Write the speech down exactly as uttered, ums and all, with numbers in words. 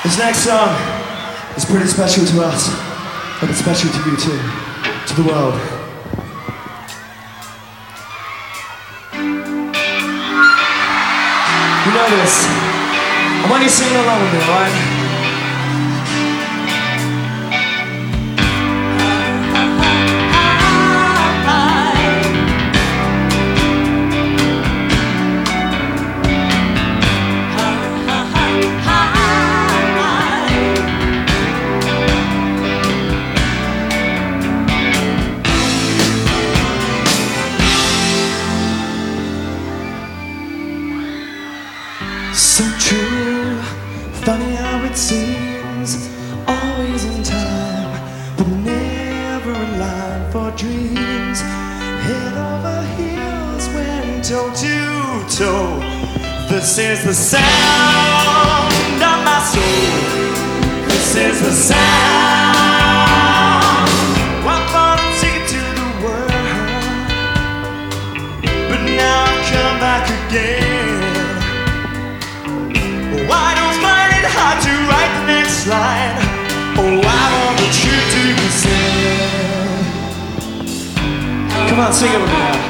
This next song is pretty special to us, but it's special to you too, to the world. You know this. I want you singing along with me, alright? So true, funny how it seems, always in time, but never in line for dreams. Head over heels when toe to toe. This is the sound of my soul. This is the sound. I thought I'd take it to the world, but now I've come back again. I don't find it hard to write the next line. Oh, I want the truth to be said. Come on, sing it with me now.